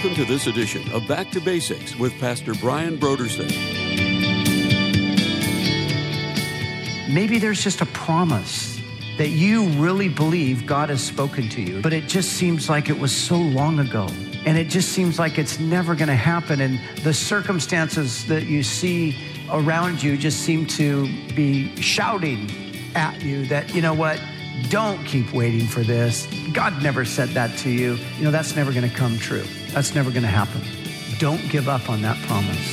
Welcome to this edition of Back to Basics with Pastor Brian Brodersen. Maybe there's just a promise that you really believe God has spoken to you, but it just seems like it was so long ago. And it just seems like it's never going to happen. And the circumstances that you see around you just seem to be shouting at you that, you know what, don't keep waiting for this. God never said that to you. You know, that's never going to come true. That's never going to happen. Don't give up on that promise.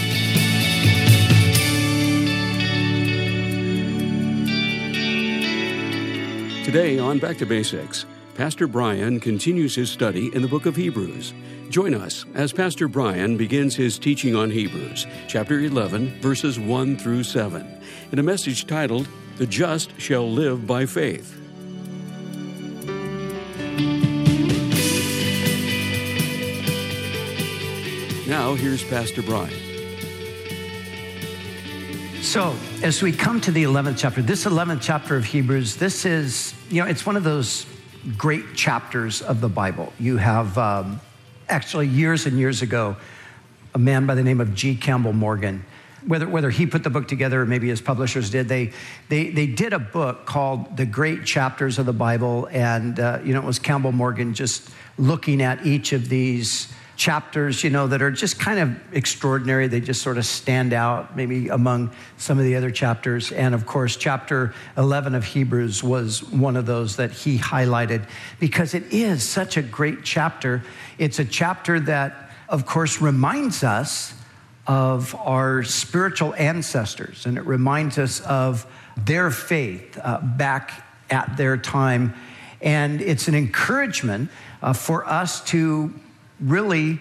Today on Back to Basics, Pastor Brian continues his study in the book of Hebrews. Join us as Pastor Brian begins his teaching on Hebrews, chapter 11, verses 1 through 7, in a message titled, "The Just Shall Live by Faith." Now, here's Pastor Brian. So, as we come to the 11th chapter, this 11th chapter of Hebrews, this is, it's one of those great chapters of the Bible. You have, actually years and years ago, a man by the name of G. Campbell Morgan, whether he put the book together or maybe his publishers did, they did a book called The Great Chapters of the Bible. And, it was Campbell Morgan just looking at each of these chapters, that are just kind of extraordinary. They just sort of stand out maybe among some of the other chapters. And of course, chapter 11 of Hebrews was one of those that he highlighted because it is such a great chapter. It's a chapter that, of course, reminds us of our spiritual ancestors, and it reminds us of their faith back at their time. And it's an encouragement for us to really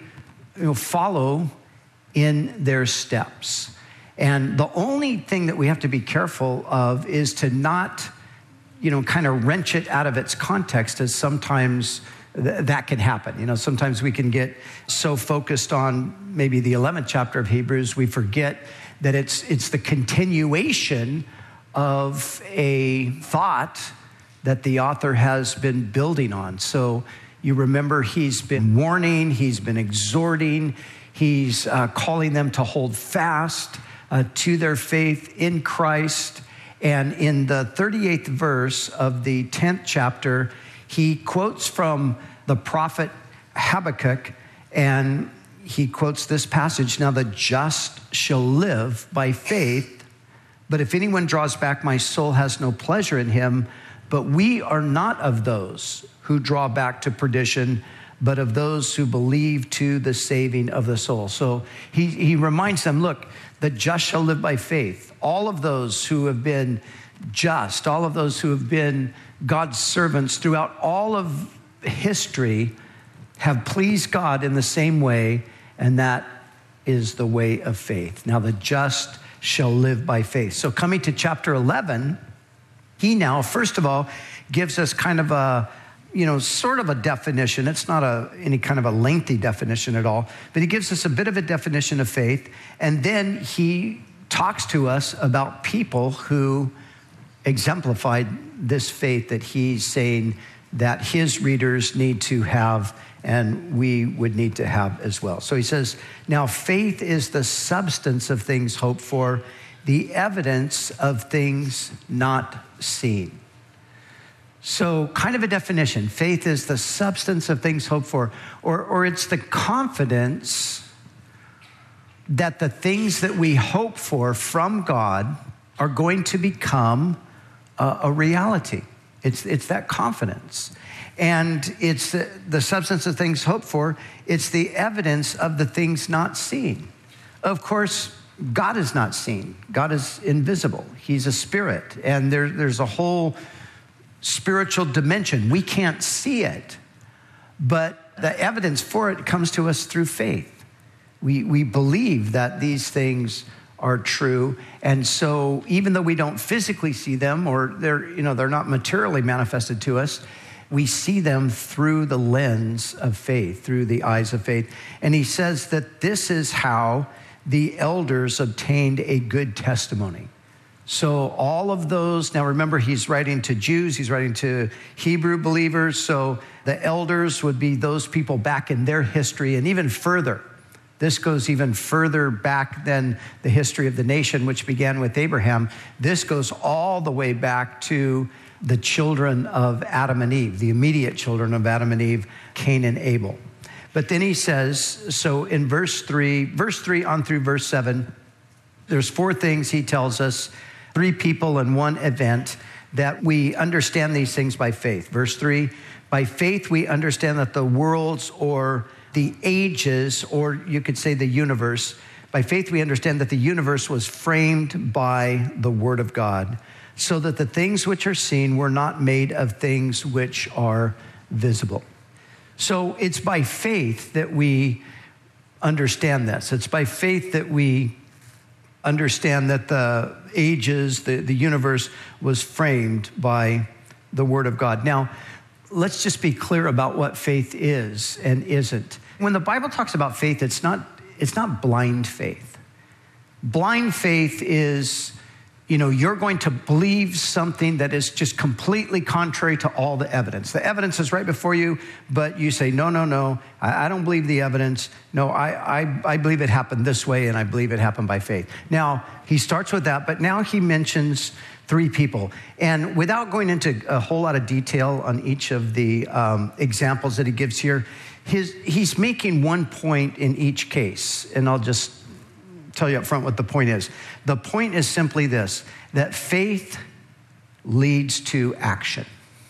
follow in their steps. And the only thing that we have to be careful of is to not, kind of wrench it out of its context, as sometimes that can happen. Sometimes we can get so focused on maybe the 11th chapter of Hebrews, we forget that it's the continuation of a thought that the author has been building on. So you remember he's been warning, he's been exhorting, he's calling them to hold fast to their faith in Christ. And in the 38th verse of the 10th chapter, he quotes from the prophet Habakkuk, and he quotes this passage, "Now the just shall live by faith, but if anyone draws back, my soul has no pleasure in him. But we are not of those who draw back to perdition, but of those who believe to the saving of the soul." So he reminds them, look, the just shall live by faith. All of those who have been just, all of those who have been God's servants throughout all of history have pleased God in the same way, and that is the way of faith. Now the just shall live by faith. So coming to chapter 11, he now, first of all, gives us kind of a, sort of a definition. It's not any kind of a lengthy definition at all, but he gives us a bit of a definition of faith. And then he talks to us about people who exemplified this faith that he's saying that his readers need to have and we would need to have as well. So he says, now faith is the substance of things hoped for, the evidence of things not seen. So kind of a definition. Faith is the substance of things hoped for, or it's the confidence that the things that we hope for from God are going to become a reality. It's that confidence. And it's the substance of things hoped for. It's the evidence of the things not seen. Of course, God is not seen. God is invisible. He's a spirit. And there's a whole spiritual dimension. We can't see it, but the evidence for it comes to us through faith. We believe that these things are true. And so even though we don't physically see them, or they're not materially manifested to us, we see them through the lens of faith, through the eyes of faith. And he says that this is how the elders obtained a good testimony. So all of those, now remember, he's writing to Jews, he's writing to Hebrew believers. So the elders would be those people back in their history, and even further. This goes even further back than the history of the nation, which began with Abraham. This goes all the way back to the children of Adam and Eve, the immediate children of Adam and Eve, Cain and Abel. But then he says, so in verse 3 on through verse 7, there's 4 things he tells us, 3 people and 1 event, that we understand these things by faith. Verse 3, by faith we understand that the worlds or the ages, or you could say the universe, by faith we understand that the universe was framed by the word of God, so that the things which are seen were not made of things which are visible. So it's by faith that we understand this. It's by faith that we understand that the ages, the universe was framed by the word of God. Now, let's just be clear about what faith is and isn't. When the Bible talks about faith, it's not blind faith. Blind faith is, you're going to believe something that is just completely contrary to all the evidence. The evidence is right before you, but you say, no, I don't believe the evidence. No, I believe it happened this way, and I believe it happened by faith. Now, he starts with that, but now he mentions 3 people. And without going into a whole lot of detail on each of the examples that he gives here, he's making one point in each case. And I'll just tell you up front what the point is. The point is simply this, that faith leads to action.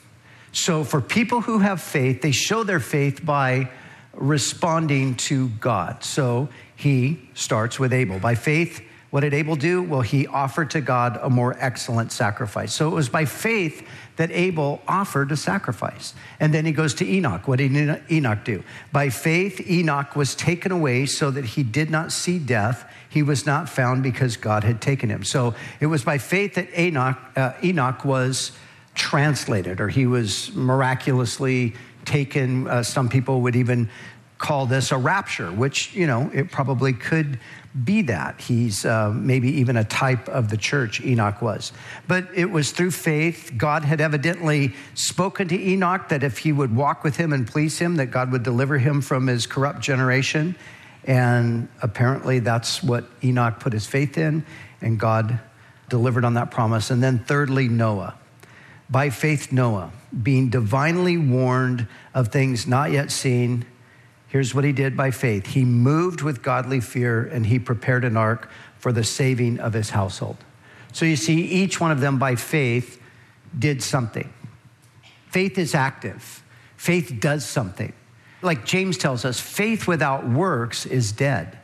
So for people who have faith, they show their faith by responding to God. So he starts with Abel. By faith, what did Abel do? Well, he offered to God a more excellent sacrifice. So it was by faith that Abel offered a sacrifice. And then he goes to Enoch. What did Enoch do? By faith, Enoch was taken away so that he did not see death. He was not found because God had taken him. So it was by faith that Enoch was translated, or he was miraculously taken. Some people would even call this a rapture, which, it probably could be that. He's maybe even a type of the church, Enoch was. But it was through faith. God had evidently spoken to Enoch that if he would walk with him and please him, that God would deliver him from his corrupt generation. And apparently that's what Enoch put his faith in, and God delivered on that promise. And then thirdly, Noah. By faith, Noah, being divinely warned of things not yet seen, here's what he did by faith. He moved with godly fear, and he prepared an ark for the saving of his household. So you see, each one of them by faith did something. Faith is active. Faith does something. Like James tells us, faith without works is dead.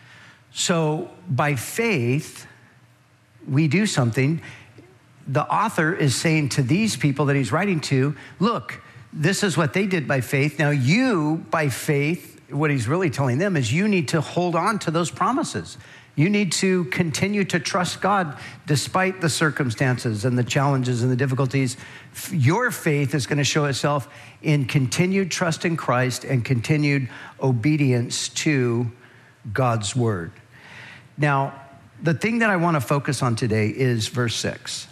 So by faith, we do something. The author is saying to these people that he's writing to, look, this is what they did by faith. Now you, by faith, what he's really telling them is you need to hold on to those promises. You need to continue to trust God despite the circumstances and the challenges and the difficulties. Your faith is going to show itself in continued trust in Christ and continued obedience to God's word. Now, the thing that I want to focus on today is verse 6.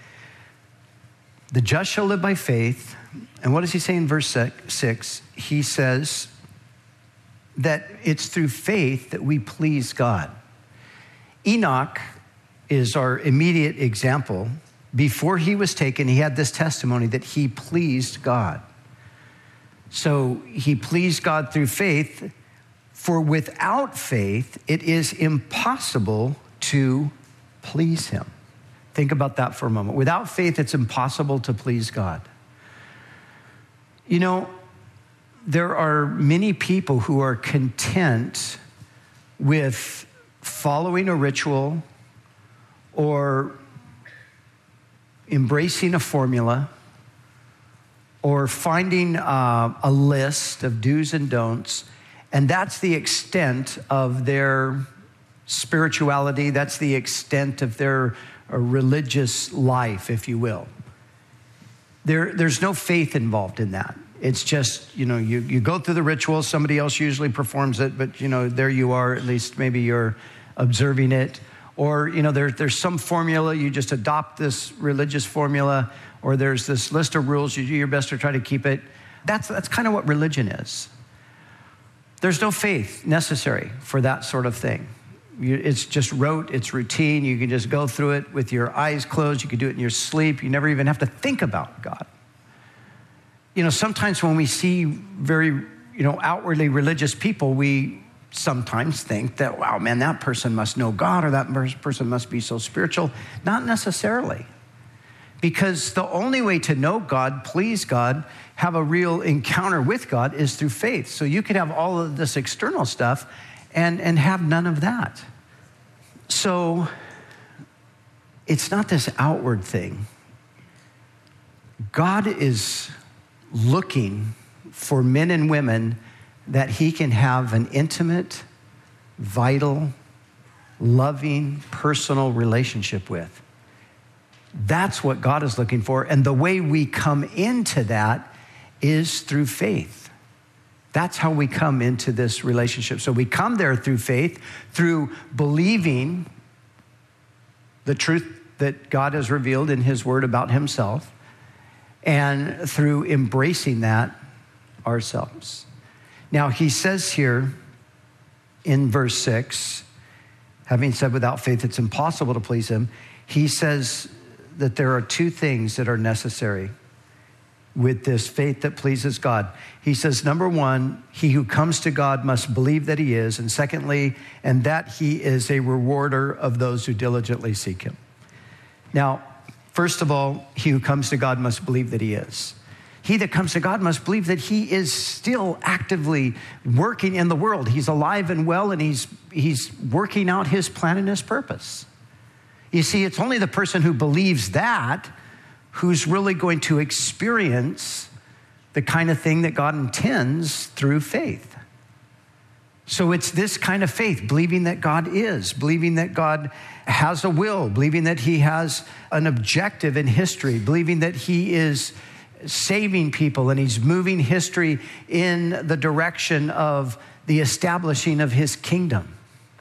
The just shall live by faith. And what does he say in verse 6? He says that it's through faith that we please God. Enoch is our immediate example. Before he was taken, he had this testimony that he pleased God. So he pleased God through faith. For without faith, it is impossible to please him. Think about that for a moment. Without faith, it's impossible to please God. There are many people who are content with following a ritual or embracing a formula or finding a list of do's and don'ts, and that's the extent of their spirituality. That's the extent of their religious life, if you will. There's no faith involved in that. It's just, you go through the ritual, somebody else usually performs it, but, there you are, at least maybe you're observing it. or, there's some formula, you just adopt this religious formula, or there's this list of rules, you do your best to try to keep it. That's kind of what religion is. There's no faith necessary for that sort of thing. It's just rote, it's routine. You can just go through it with your eyes closed. You can do it in your sleep. You never even have to think about God. Sometimes when we see very, outwardly religious people, we sometimes think that, wow, man, that person must know God, or that person must be so spiritual. Not necessarily. Because the only way to know God, please God, have a real encounter with God is through faith. So you could have all of this external stuff and have none of that. So it's not this outward thing. God is looking for men and women that he can have an intimate, vital, loving, personal relationship with. That's what God is looking for. And the way we come into that is through faith. That's how we come into this relationship. So we come there through faith, through believing the truth that God has revealed in his word about himself, and through embracing that ourselves. Now, he says here in verse 6, having said without faith it's impossible to please him, he says that there are two things that are necessary with this faith that pleases God. He says, number one, he who comes to God must believe that he is. And secondly, and that he is a rewarder of those who diligently seek him. Now, first of all, he who comes to God must believe that he is. He that comes to God must believe that he is still actively working in the world. He's alive and well, and he's working out his plan and his purpose. You see, it's only the person who believes that who's really going to experience the kind of thing that God intends through faith. So it's this kind of faith, believing that God is, believing that God has a will, believing that he has an objective in history, believing that he is saving people and he's moving history in the direction of the establishing of his kingdom.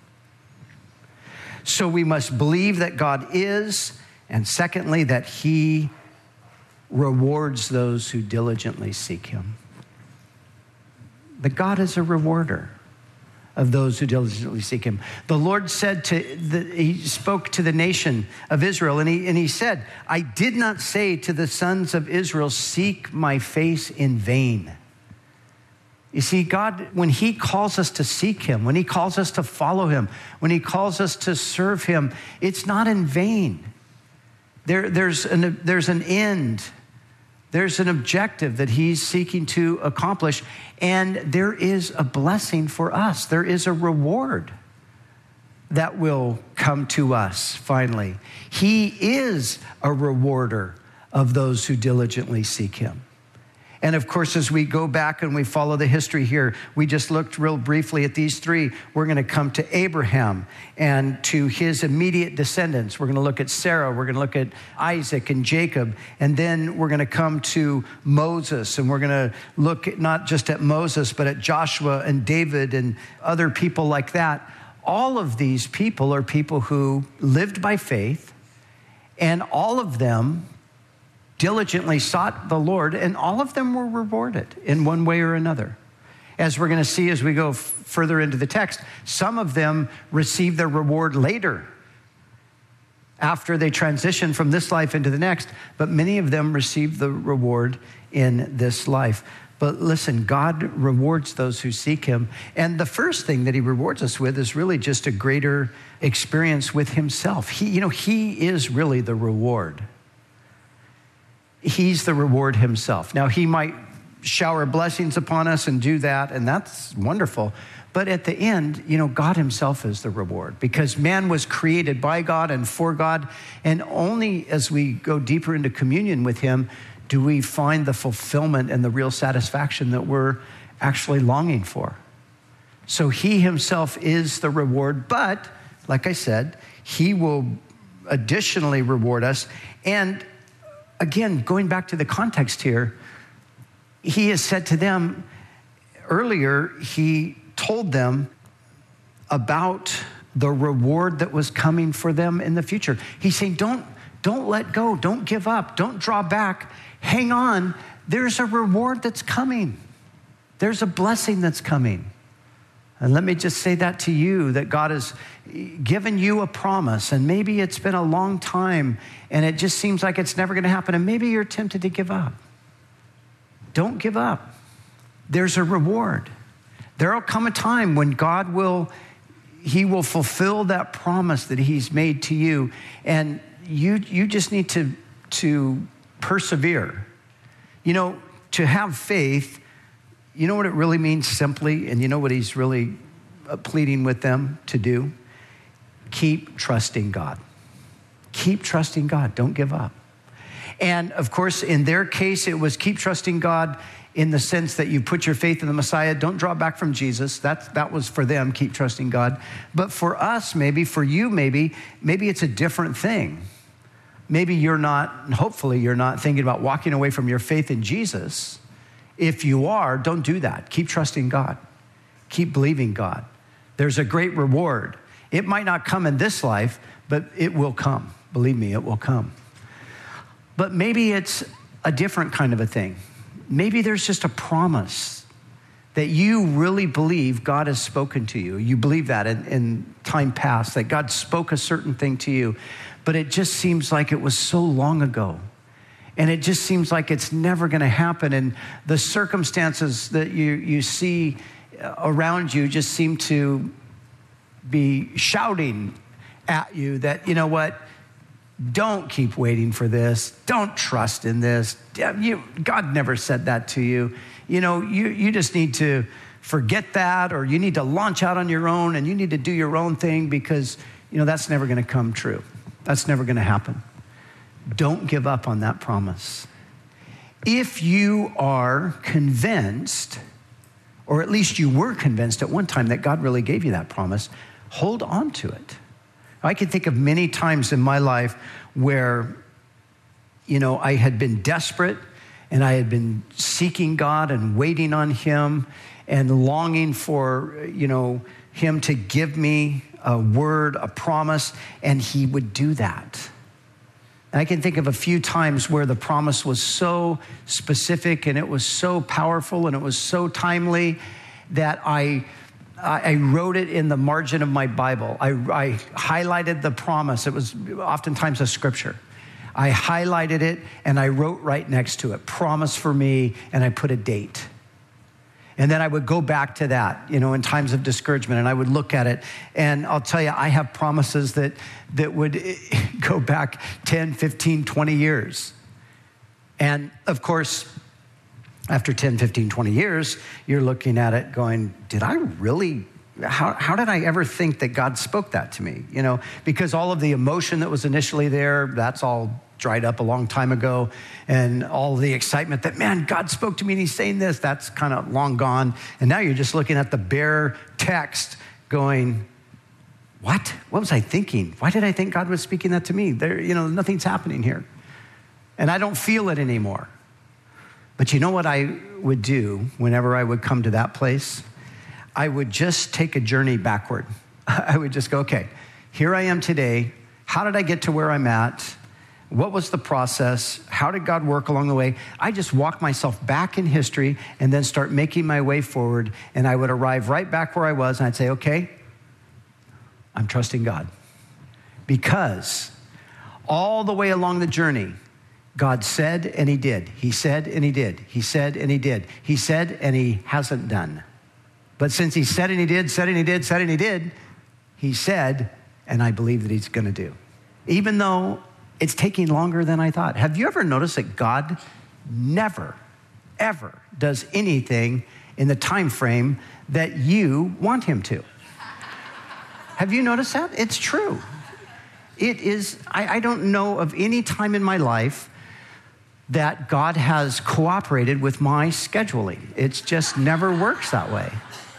So we must believe that God is, and secondly, that he rewards those who diligently seek him. That God is a rewarder of those who diligently seek him. The Lord said he spoke to the nation of Israel, and he said, I did not say to the sons of Israel, seek my face in vain. You see, God, when he calls us to seek him, when he calls us to follow him, when he calls us to serve him, it's not in vain. There's an end. There's an objective that he's seeking to accomplish, and there is a blessing for us. There is a reward that will come to us finally. He is a rewarder of those who diligently seek him. And of course, as we go back and we follow the history here, we just looked real briefly at these three. We're going to come to Abraham and to his immediate descendants. We're going to look at Sarah. We're going to look at Isaac and Jacob. And then we're going to come to Moses. And we're going to look not just at Moses, but at Joshua and David and other people like that. All of these people are people who lived by faith, and all of them diligently sought the Lord, and all of them were rewarded in one way or another. As we're going to see as we go further into the text, some of them received their reward later, after they transitioned from this life into the next, but many of them received the reward in this life. But listen, God rewards those who seek him. And the first thing that he rewards us with is really just a greater experience with himself. He is really the reward. He's the reward himself. Now, he might shower blessings upon us and do that, and that's wonderful. But at the end, God himself is the reward, because man was created by God and for God. And only as we go deeper into communion with him do we find the fulfillment and the real satisfaction that we're actually longing for. So he himself is the reward, but like I said, he will additionally reward us. And again, going back to the context here, he has said to them earlier, he told them about the reward that was coming for them in the future. He's saying, don't let go. Don't give up. Don't draw back. Hang on. There's a reward that's coming. There's a blessing that's coming. And let me just say that to you, that God has given you a promise, and maybe it's been a long time, and it just seems like it's never going to happen, and maybe you're tempted to give up. Don't give up. There's a reward. There will come a time when God will fulfill that promise that he's made to you, and you just need to persevere. You know, to have faith, you know what it really means simply, and you know what he's really pleading with them to do? Keep trusting God. Keep trusting God. Don't give up. And of course, in their case, it was keep trusting God in the sense that you put your faith in the Messiah. Don't draw back from Jesus. That was for them, keep trusting God. But for us, maybe, for you, maybe it's a different thing. Maybe you're not, hopefully you're not thinking about walking away from your faith in Jesus. If you are, don't do that. Keep trusting God. Keep believing God. There's a great reward. It might not come in this life, but it will come. Believe me, it will come. But maybe it's a different kind of a thing. Maybe there's just a promise that you really believe God has spoken to you. You believe that in time past, that God spoke a certain thing to you, but it just seems like it was so long ago. And it just seems like it's never going to happen. And the circumstances that you see around you just seem to be shouting at you that, you know what, don't keep waiting for this. Don't trust in this. God never said that to you. You know, you just need to forget that, or you need to launch out on your own, and you need to do your own thing because, you know, that's never going to come true. That's never going to happen. Don't give up on that promise. If you are convinced, or at least you were convinced at one time that God really gave you that promise, hold on to it. I can think of many times in my life where, you know, I had been desperate and I had been seeking God and waiting on him and longing for, you know, him to give me a word, a promise, and he would do that. And I can think of a few times where the promise was so specific and it was so powerful and it was so timely that I wrote it in the margin of my Bible. I highlighted the promise. It was oftentimes a scripture. I highlighted it and I wrote right next to it, promise for me, and I put a date. And then I would go back to that, you know, in times of discouragement, and I would look at it. And I'll tell you, I have promises that would go back 10, 15, 20 years. And of course, after 10, 15, 20 years, you're looking at it going, did I really, how did I ever think that God spoke that to me? You know, because all of the emotion that was initially there, that's all dried up a long time ago. And all the excitement that, man, God spoke to me and he's saying this, that's kind of long gone. And now you're just looking at the bare text going, what? What was I thinking? Why did I think God was speaking that to me? There, you know, nothing's happening here. And I don't feel it anymore. But you know what I would do whenever I would come to that place? I would just take a journey backward. I would just go, okay, here I am today. How did I get to where I'm at? What was the process? How did God work along the way? I just walk myself back in history and then start making my way forward. And I would arrive right back where I was and I'd say, okay, I'm trusting God. Because all the way along the journey, God said and he did. He said and he did. He said and he did. He said and he hasn't done. But since he said and he did, said and he did, said and he did, he said, and I believe that he's going to do. Even though it's taking longer than I thought. Have you ever noticed that God never, ever does anything in the time frame that you want him to? Have you noticed that? It's true. It is, I don't know of any time in my life that God has cooperated with my scheduling. It just never works that way.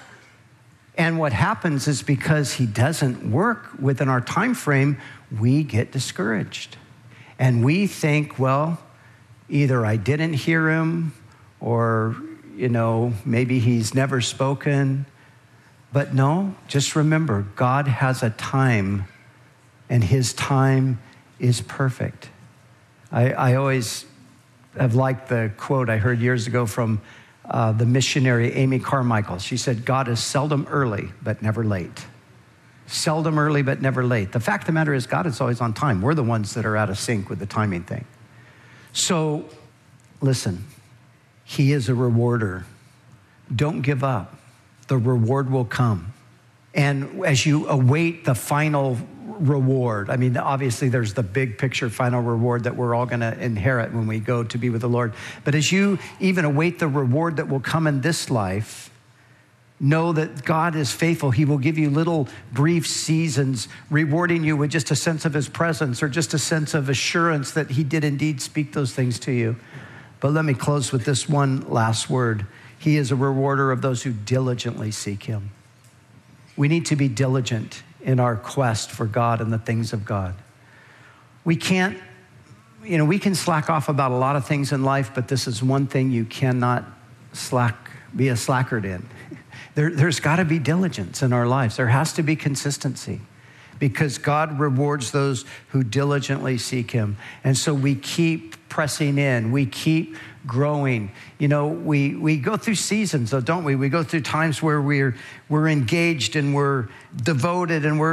And what happens is because he doesn't work within our time frame, we get discouraged. And we think, well, either I didn't hear him or, you know, maybe he's never spoken. But no, just remember, God has a time, and his time is perfect. I always have liked the quote I heard years ago from the missionary Amy Carmichael. She said, God is seldom early, but never late. Seldom early, but never late. The fact of the matter is, God is always on time. We're the ones that are out of sync with the timing thing. So, listen, he is a rewarder. Don't give up. The reward will come. And as you await the final reward, I mean, obviously there's the big picture final reward that we're all going to inherit when we go to be with the Lord. But as you even await the reward that will come in this life, know that God is faithful. He will give you little brief seasons, rewarding you with just a sense of his presence or just a sense of assurance that he did indeed speak those things to you. But let me close with this one last word. He is a rewarder of those who diligently seek him. We need to be diligent in our quest for God and the things of God. We can slack off about a lot of things in life, but this is one thing you cannot be a slackard in. There's got to be diligence in our lives. There has to be consistency because God rewards those who diligently seek him. And so we keep pressing in. We keep growing. You know, we go through seasons, though, don't we? We go through times where we're engaged and we're devoted and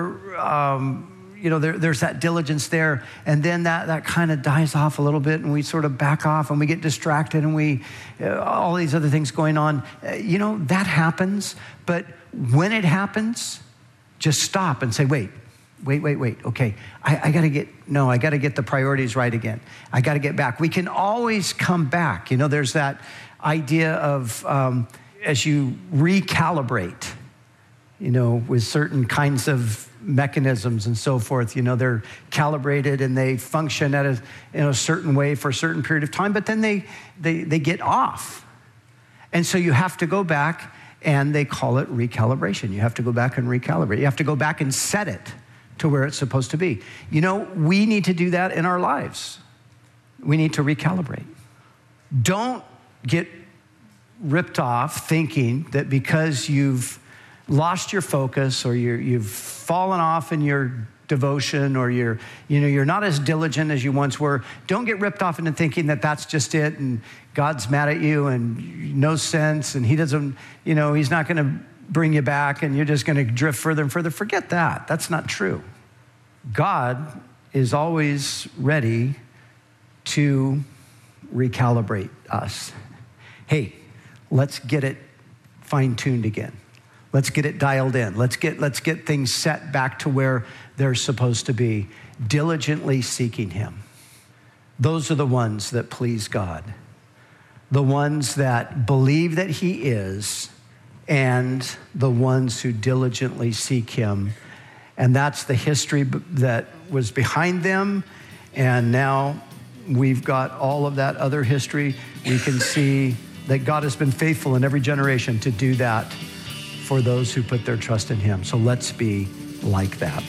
there's that diligence there. And then that kind of dies off a little bit and we sort of back off and we get distracted and all these other things going on. That happens. But when it happens, just stop and say, wait. Okay, I got to get the priorities right again. I got to get back. We can always come back. There's that idea of as you recalibrate, with certain kinds of mechanisms and so forth, they're calibrated and they function at a certain way for a certain period of time, but then they get off. And so you have to go back, and they call it recalibration. You have to go back and recalibrate. You have to go back and set it to where it's supposed to be. We need to do that in our lives. We need to recalibrate. Don't get ripped off thinking that because you've lost your focus or you've fallen off in your devotion or you're not as diligent as you once were. Don't get ripped off into thinking that that's just it and God's mad at you and no sense and he doesn't, he's not going to bring you back and you're just going to drift further and further. Forget that. That's not true. God is always ready to recalibrate us. Hey, let's get it fine-tuned again. Let's get it dialed in. Let's get things set back to where they're supposed to be. Diligently seeking him. Those are the ones that please God. The ones that believe that he is, and the ones who diligently seek him. And that's the history that was behind them. And now we've got all of that other history. We can see that God has been faithful in every generation to do that for those who put their trust in him. So let's be like that.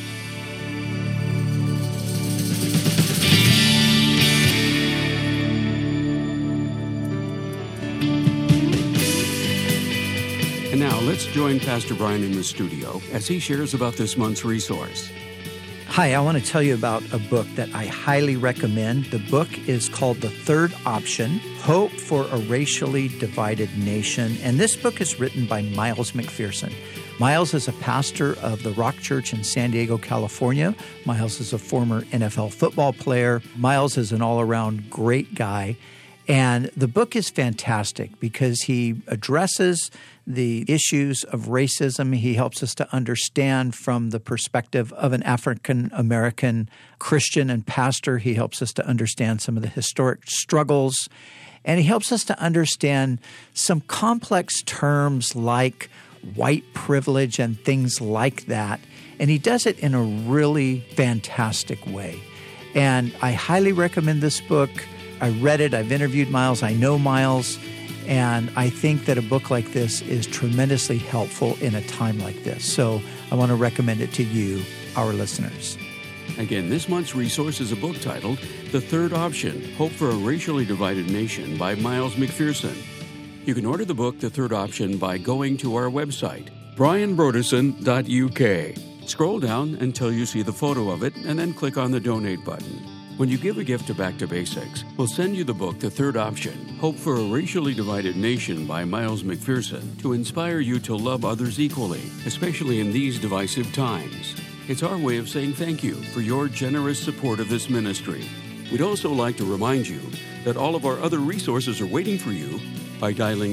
And now let's join Pastor Brian in the studio as he shares about this month's resource. Hi, I want to tell you about a book that I highly recommend. The book is called The Third Option, Hope for a Racially Divided Nation. And this book is written by Miles McPherson. Miles is a pastor of the Rock Church in San Diego, California. Miles is a former NFL football player. Miles is an all-around great guy. And the book is fantastic because he addresses the issues of racism. He helps us to understand from the perspective of an African-American Christian and pastor. He helps us to understand some of the historic struggles. And he helps us to understand some complex terms like white privilege and things like that. And he does it in a really fantastic way. And I highly recommend this book. I read it. I've interviewed Miles. I know Miles. And I think that a book like this is tremendously helpful in a time like this. So I want to recommend it to you, our listeners. Again, this month's resource is a book titled The Third Option, Hope for a Racially Divided Nation by Miles McPherson. You can order the book, The Third Option, by going to our website, brianbroderson.uk. Scroll down until you see the photo of it and then click on the donate button. When you give a gift to Back to Basics, we'll send you the book The Third Option, Hope for a Racially Divided Nation by Miles McPherson, to inspire you to love others equally, especially in these divisive times. It's our way of saying thank you for your generous support of this ministry. We'd also like to remind you that all of our other resources are waiting for you by dialing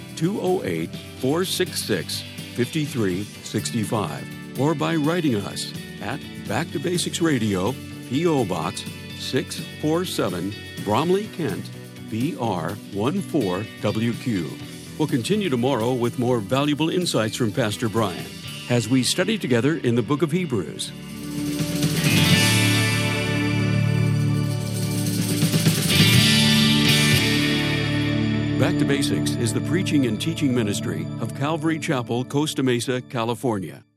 0208-466-5365 or by writing us at Back to Basics Radio, P.O. Box 647, Bromley, Kent, BR 14WQ. We'll continue tomorrow with more valuable insights from Pastor Brian as we study together in the book of Hebrews. Back to Basics is the preaching and teaching ministry of Calvary Chapel, Costa Mesa, California.